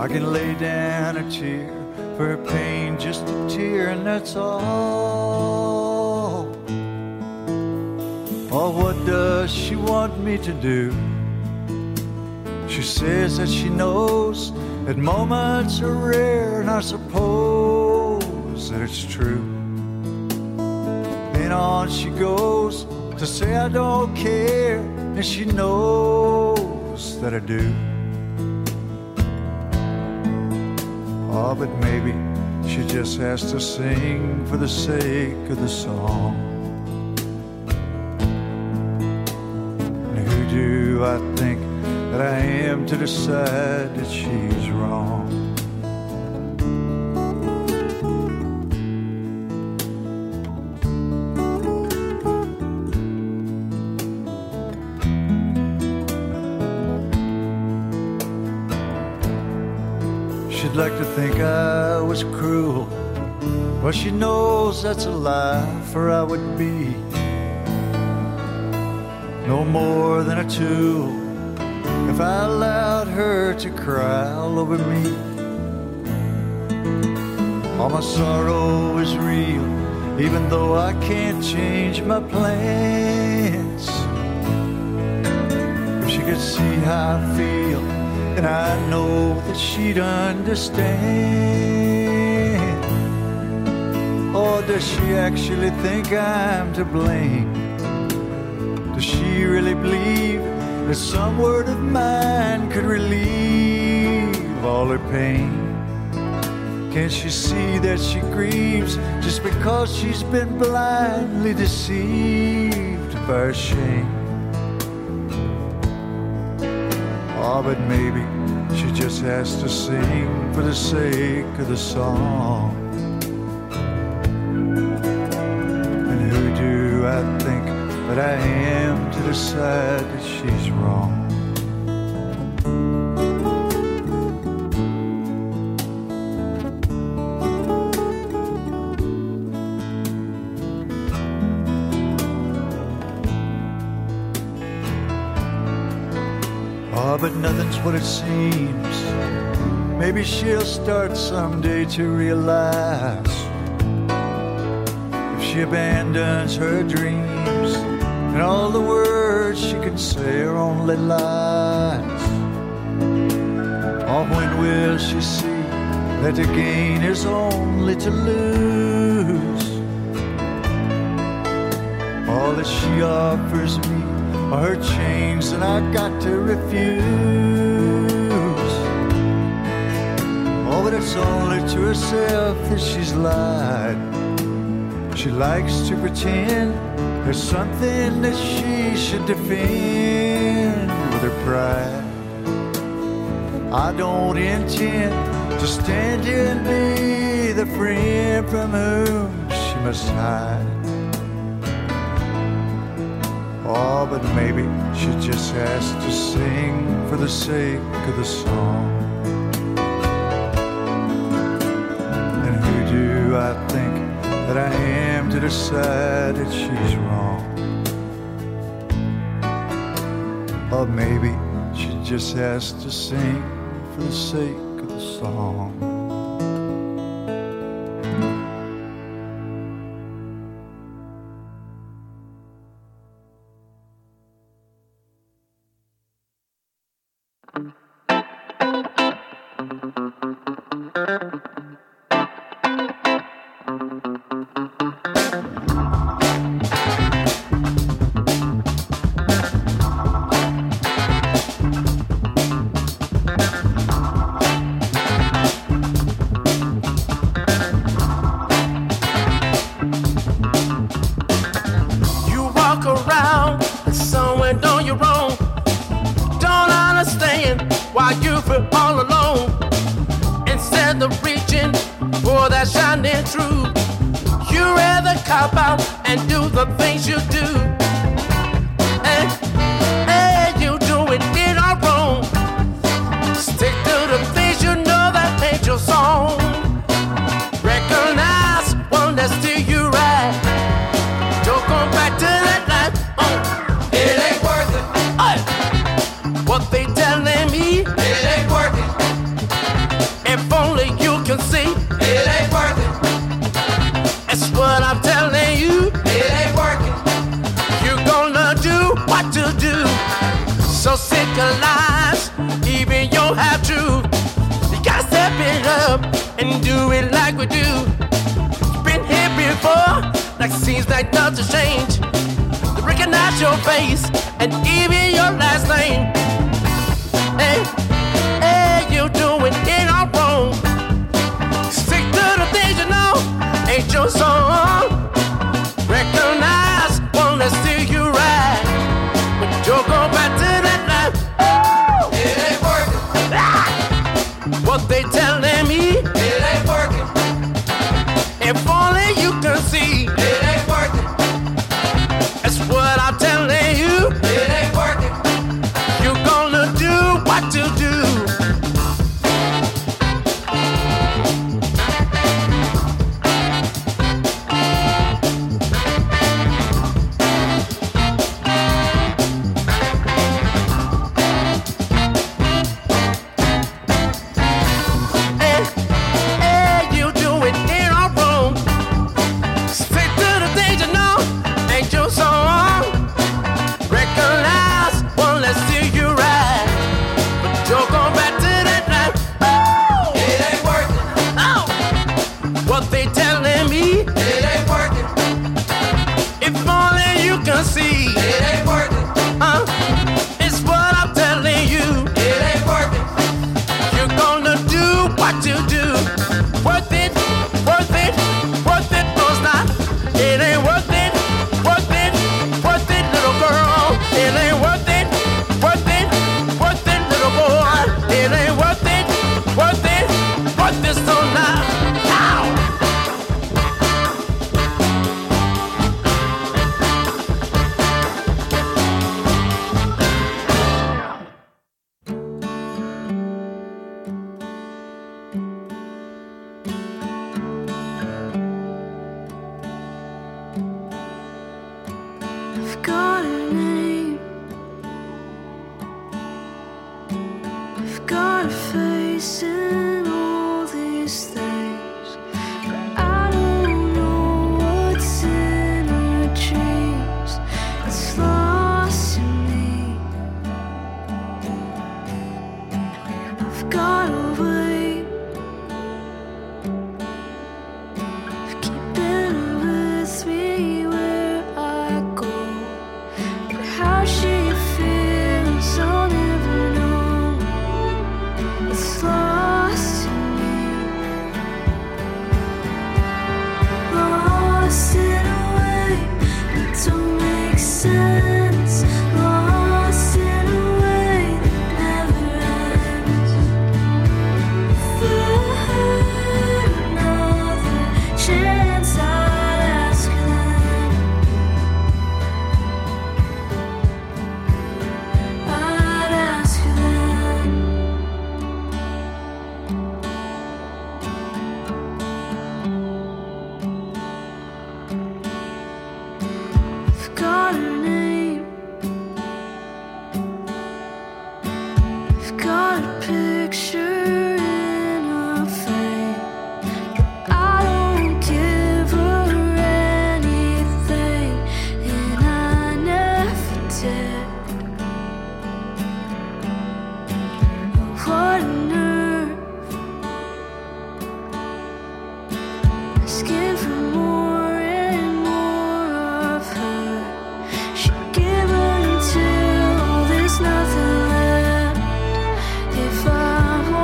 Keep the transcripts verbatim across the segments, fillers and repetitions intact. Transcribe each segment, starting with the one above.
I can lay down a tear for her pain, just a tear, and that's all. Oh, what does she want me to do? She says that she knows that moments are rare, and I suppose that it's true. Then on she goes to say I don't care, and she knows that I do. Oh, but maybe she just has to sing for the sake of the song. And who do I think that I am to decide that she's wrong? She'd like to think I was cruel. Well, she knows that's a lie, for I would be no more than a tool if I allowed her to cry all over me. All my sorrow is real, even though I can't change my plans. If she could see how I feel, and I know that she'd understand. Or does she actually think I'm to blame? Does she really believe that some word of mine could relieve all her pain? Can't she see that she grieves just because she's been blindly deceived by her shame? Oh, but maybe she just has to sing for the sake of the song. And who do I think that I am to decide that she's wrong? Oh, but nothing's what it seems. Maybe she'll start someday to realize if she abandons her dreams and all the words she can say are only lies. Oh, when will she see that to gain is only to lose? All that she offers me are her chains, and I got to refuse. Oh, but it's only to herself that she's lied. She likes to pretend there's something that she should defend with her pride. I don't intend to stand here and be the friend from whom she must hide. Oh, but maybe she just has to sing for the sake of the song. And who do I think that I am to decide that she's wrong? Or maybe she just has to sing for the sake of the song. What they telling me, it ain't working. recognize even you have to. You gotta step it up and do it like we do. Been here before, like seems like nothing's changed. Recognize your face and even your last name. Hey, hey, you doing it all wrong. Stick to the things you know, ain't your song. Recognize, wanna see you right. But you go back to that life. Oh, it ain't working. Ah, what they telling me, it ain't working. If only you can see, it ain't working. That's what I'm telling you, it ain't working. You're gonna do what to do. See, it ain't working. Uh, it's what I'm telling you. It ain't working. You're gonna do what you do. Worth it, worth it, worth it, no it's not. It ain't worth it, worth it, worth it, little girl. It ain't worth it, worth it, worth it, little boy. It ain't worth it, worth it, worth it, so now. If I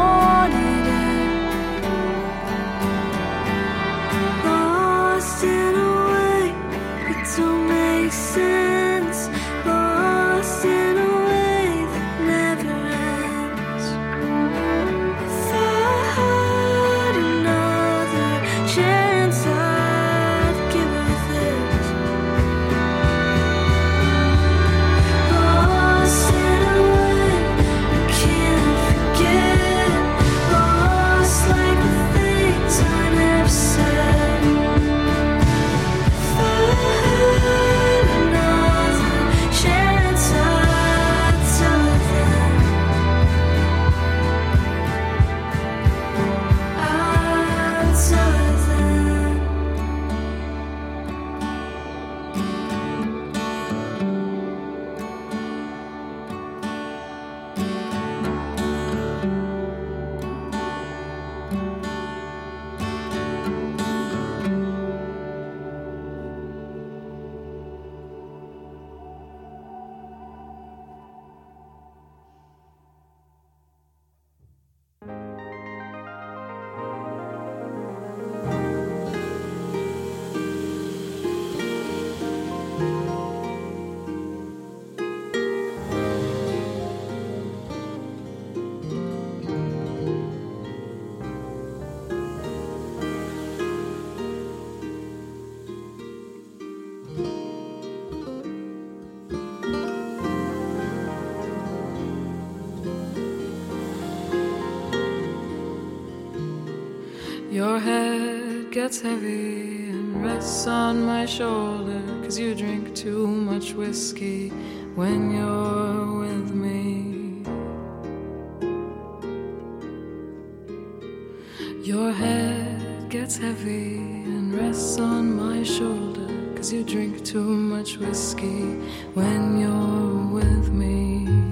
Your head gets heavy and rests on my shoulder, 'cause you drink too much whiskey when you're with me. Your head gets heavy and rests on my shoulder, 'cause you drink too much whiskey when you're with me.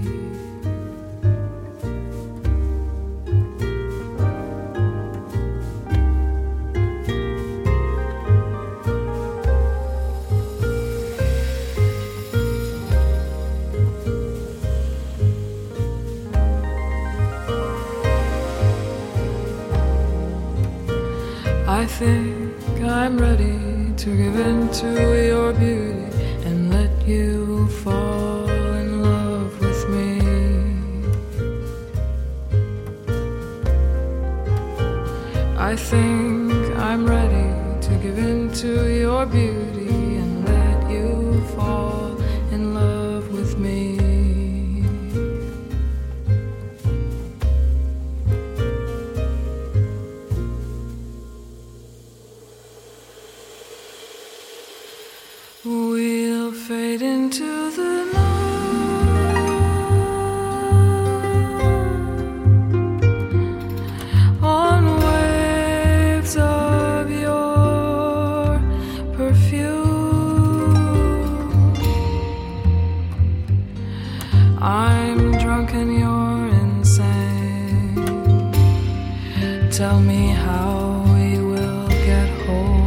I think I'm ready to give in to your beauty and let you fall in love with me. I think I'm ready to give in to your beauty and let you fall in love with me. We'll fade into the night on waves of your perfume. I'm drunk and you're insane. Tell me how we will get home.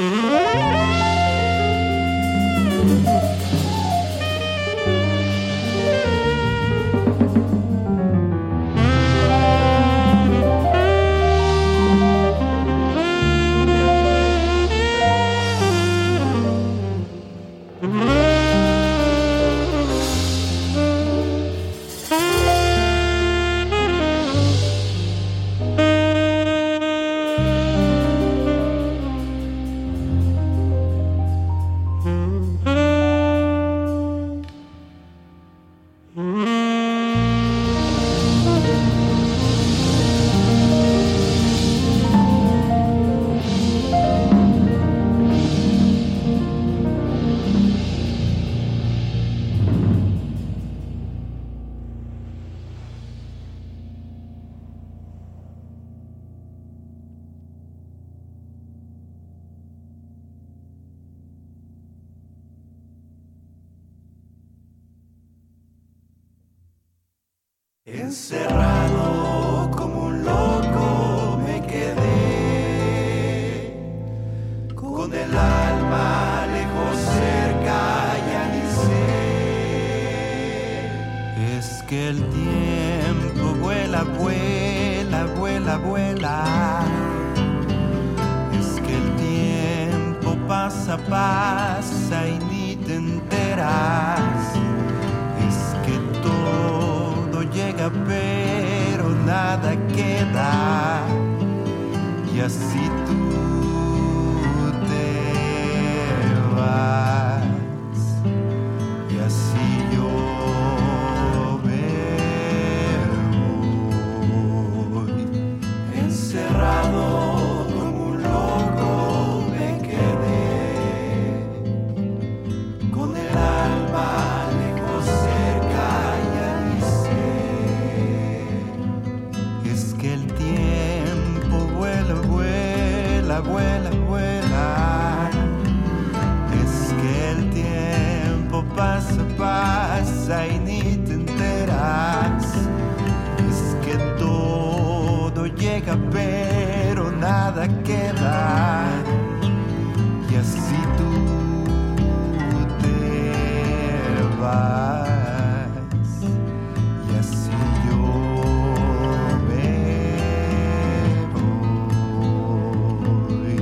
Encerrado como un loco me quedé, con el alma lejos, cerca, ya ni sé. Es que el tiempo vuela, vuela, vuela, vuela. Es que el tiempo pasa, pasa y ni te enteras. Es que todo llega pero nada queda, y así tú te vas, y así yo me voy. Encerrado como un loco me quedé, con el alma lejos, cerca, ya ni sé. Es que el tiempo vuela, vuela, vuela, vuela. Es que el tiempo pasa, pasa y ni te enteras. Es que todo llega pero nada queda, y así tú te vas, y así yo me voy.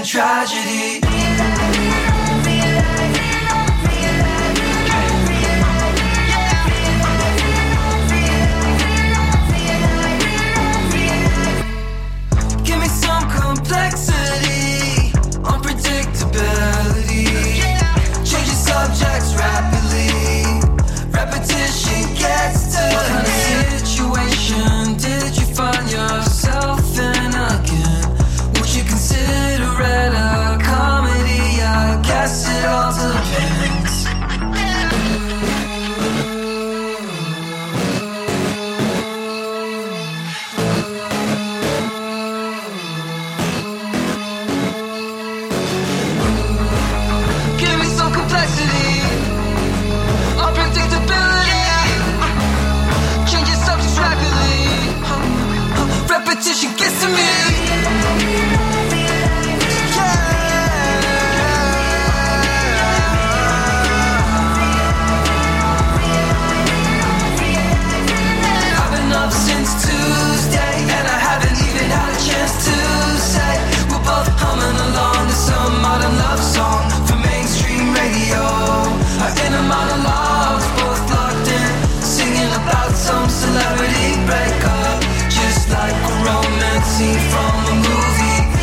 a tragedy. Give me some complexity, unpredictability. Changing subjects rapidly. Repetition gets to what kind of situation did you find yourself in again? Would you consider it a comedy? I guess it all depends. Give me some complexity, unpredictability. Changing subjects rapidly. Repetition gets to me. I've been up since Tuesday, and I haven't even had a chance to say we're both humming along to some modern love song from mainstream radio. Our inner monologues, both locked in, singing about some celebrity breakup, just like a romance scene from a movie.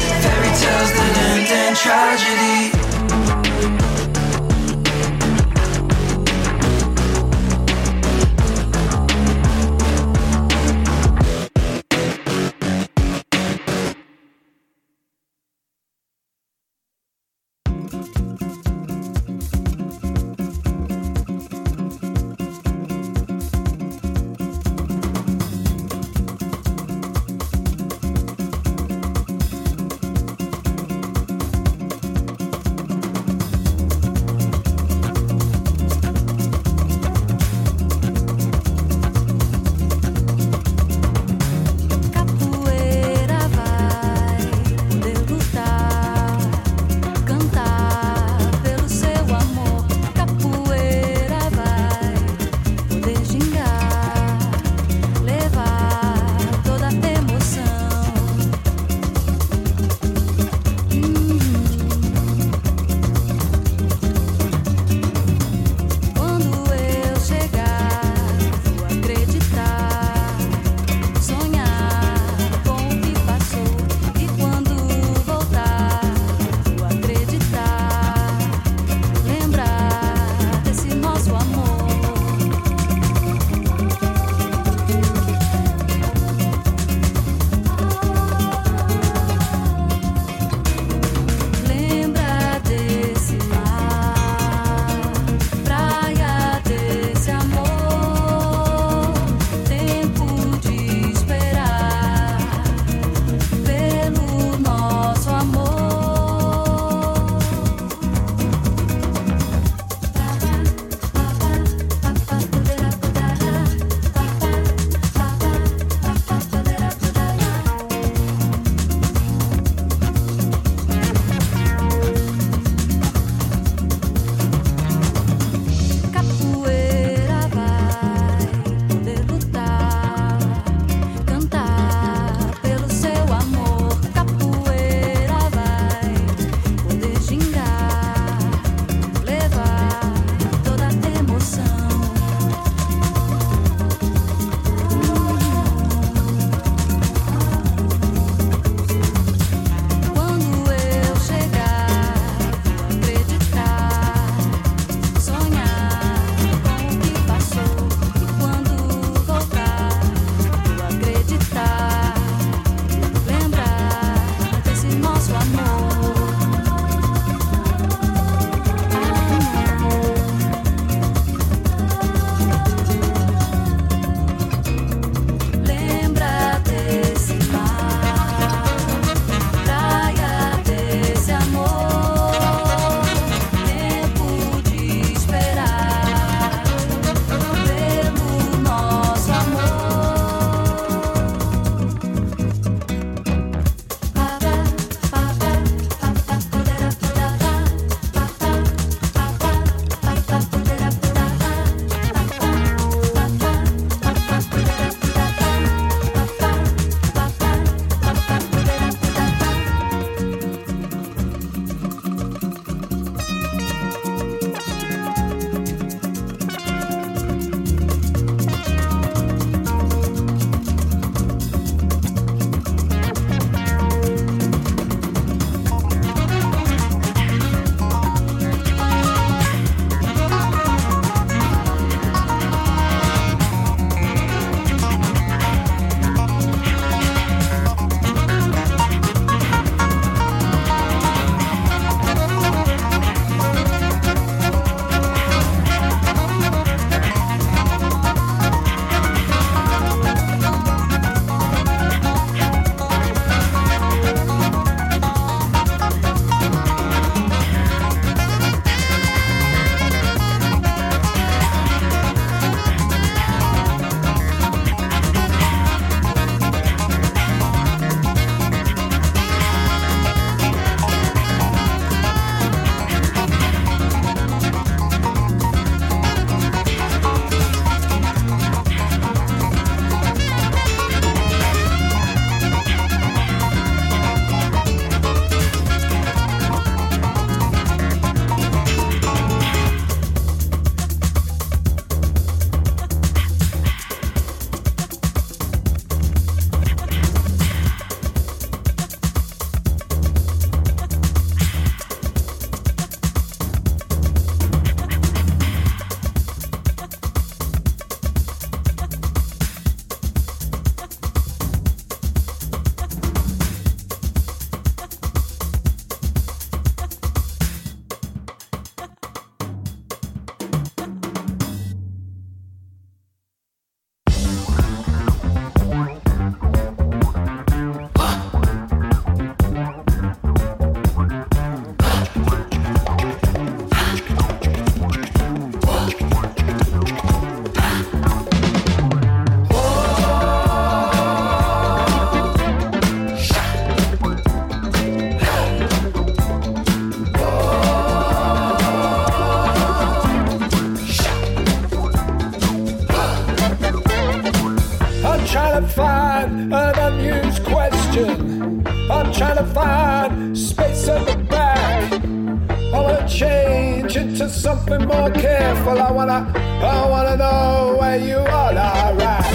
change into something more careful. I wanna, I wanna know where you are, alright.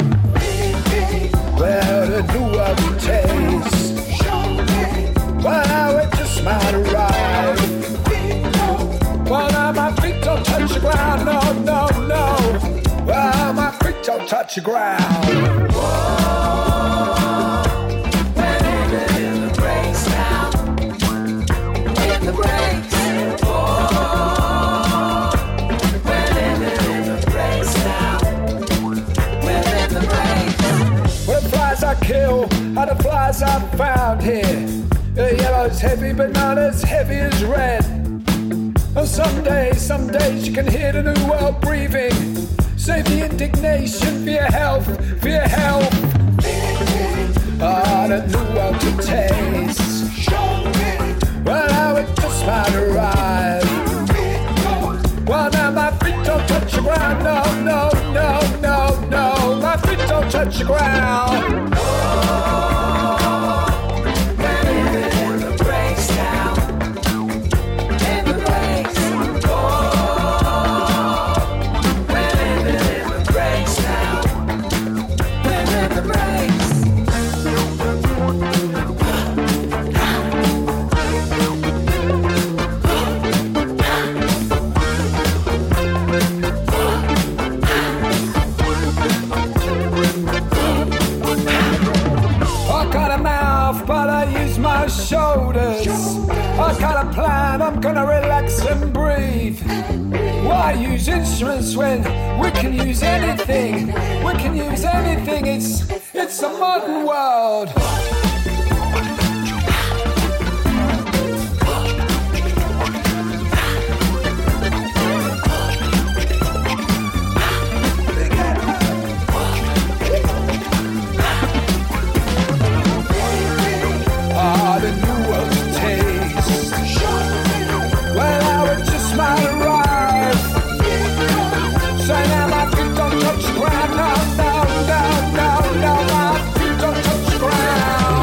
Well, the new of the taste. Well, now it just might arrive. Well, now my feet don't touch the ground, no, no, no. Well, my feet don't touch the ground. The breaks. Oh, we're living in the breaks now. We're in the breaks. Well, the flies I kill are the flies I found here. The yellow's heavy, but not as heavy as red. Oh, some days, some days you can hear the new world breathing. Save the indignation for your health, for your health. Ah, the new world to taste. Well, now it just might arrive. Well, now my feet don't touch the ground. No, no, no, no, no. My feet don't touch the ground. Oh, we're living in the breaks now. In the breaks. Oh, we're living in the breaks now. We're in the breaks. But I use my shoulders. I got a plan, I'm gonna relax and breathe. Why use instruments when we can use anything? We can use anything, it's, it's a modern world. Ah, the new world's taste. Well, now it just might arrive. So now my feet don't touch the ground. No, no, no, no, no, my feet don't touch the ground.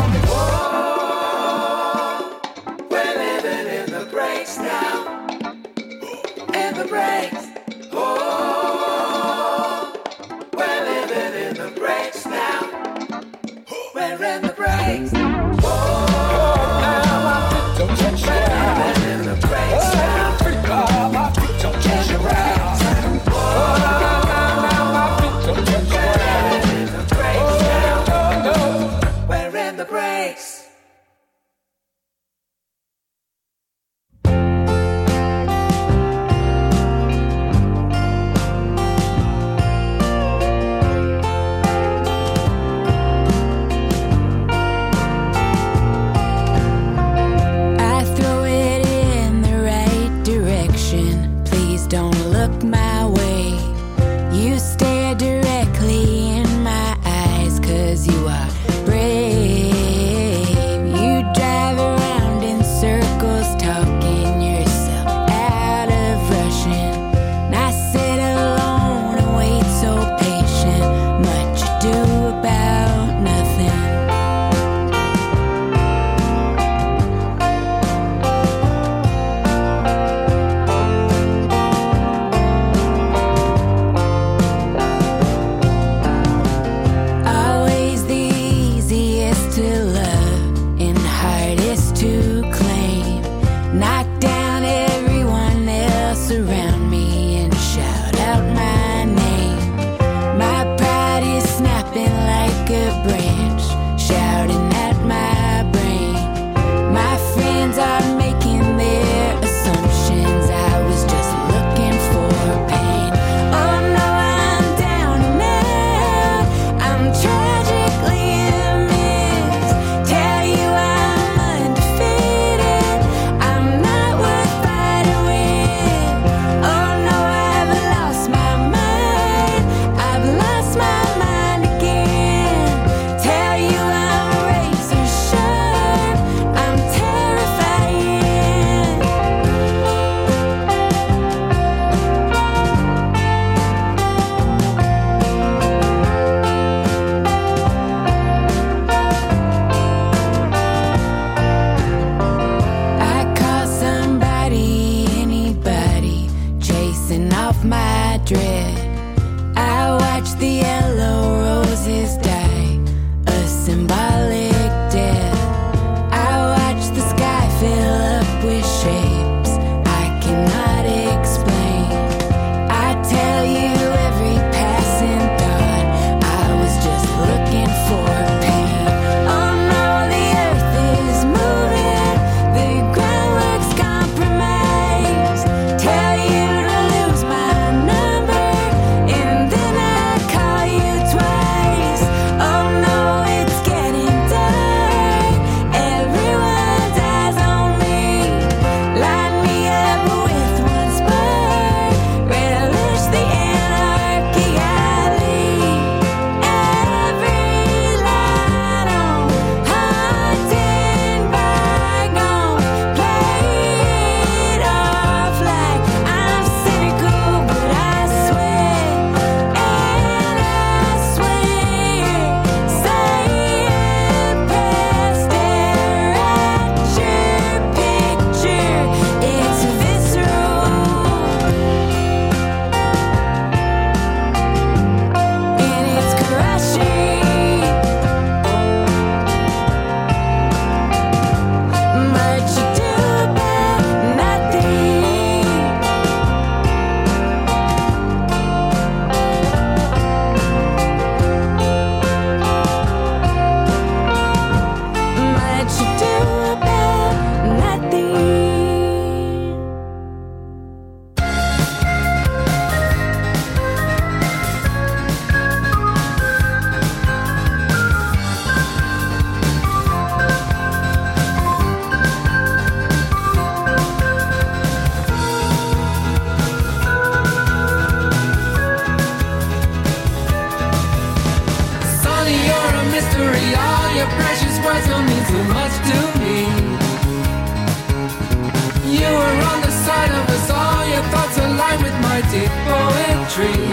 tree.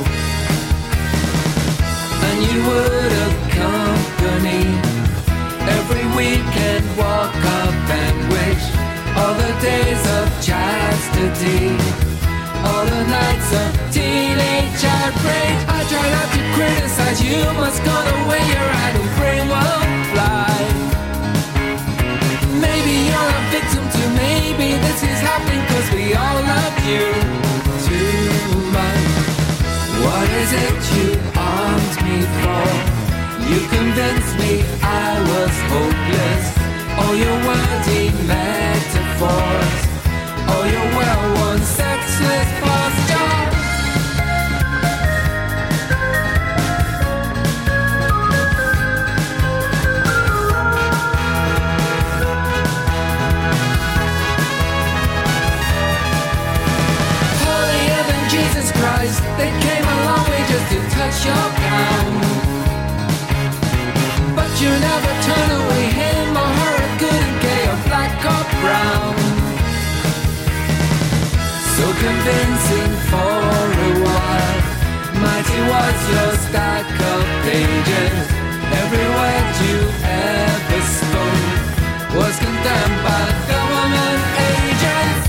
And you would accompany every weekend walk up and wish all the days of chastity, all the nights of teenage outrage. I try not to criticize you, must go the way your idle brain won't fly. Maybe you're a victim too, maybe this is happening cause we all love you too much. What is it you armed me for? You convinced me I was hopeless. All your wordy metaphors, all your well-worn sexless posture. Holier than Jesus Christ, they came a long way just to touch your gown. But you never turn away him or her, good and gay or black or brown. So convincing for a while, mighty was your stack of pages. Every word you ever spoke was condemned by government agents.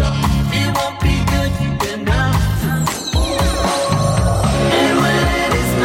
And when it is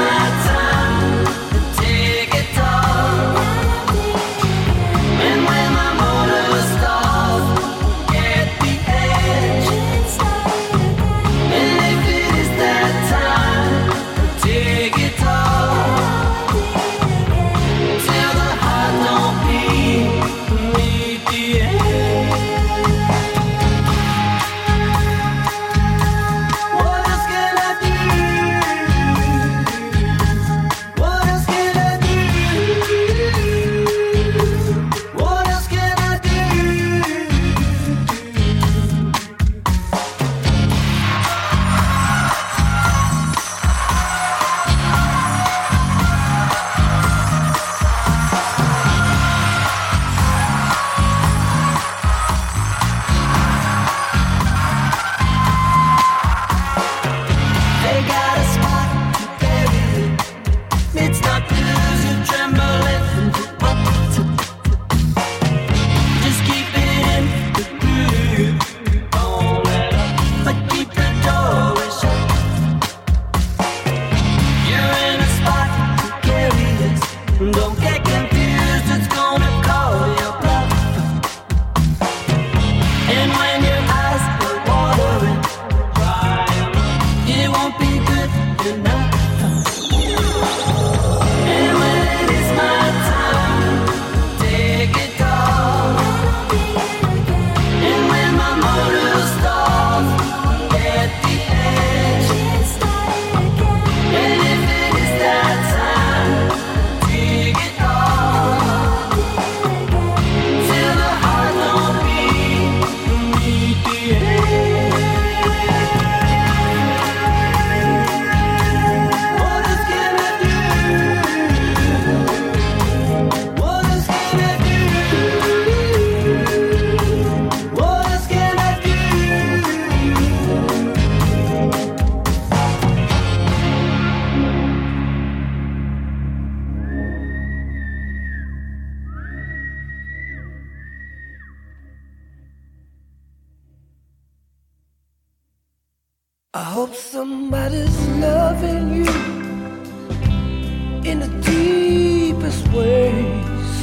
I hope somebody's loving you in the deepest ways.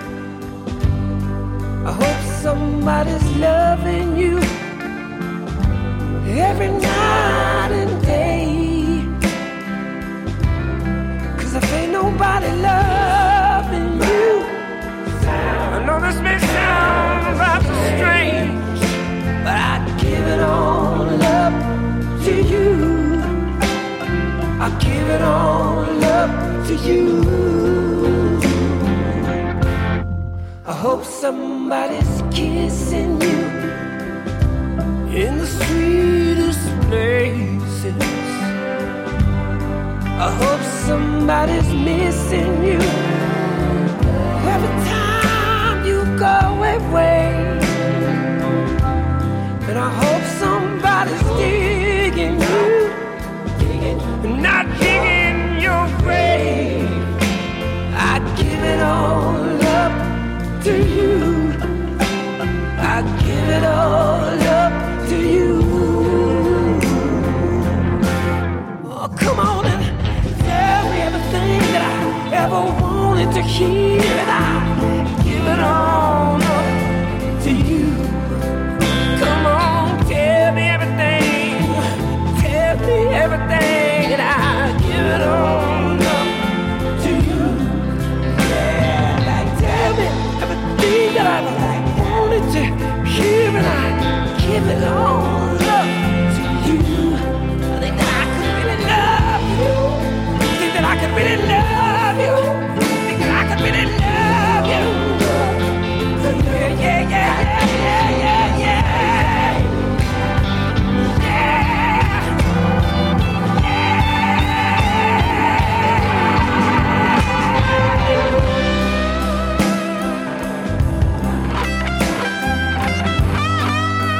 I hope somebody's loving you every night and day. 'Cause if ain't nobody loving you, I know this may sound rather strange, but I'd give it all up to you. I give it all up to you. I hope somebody's kissing you in the sweetest places. I hope somebody's missing you every time you go away. And I hope somebody's digging you, not digging your grave. I'd give it all up to you. I'd give it all up to you. Oh, come on and tell me everything that I ever wanted to hear. And I'd give it all up to you. Come on, tell me everything. Tell me everything, and I'll give it all up to you. Yeah, like tell me everything that I like wanted to hear, and I give it all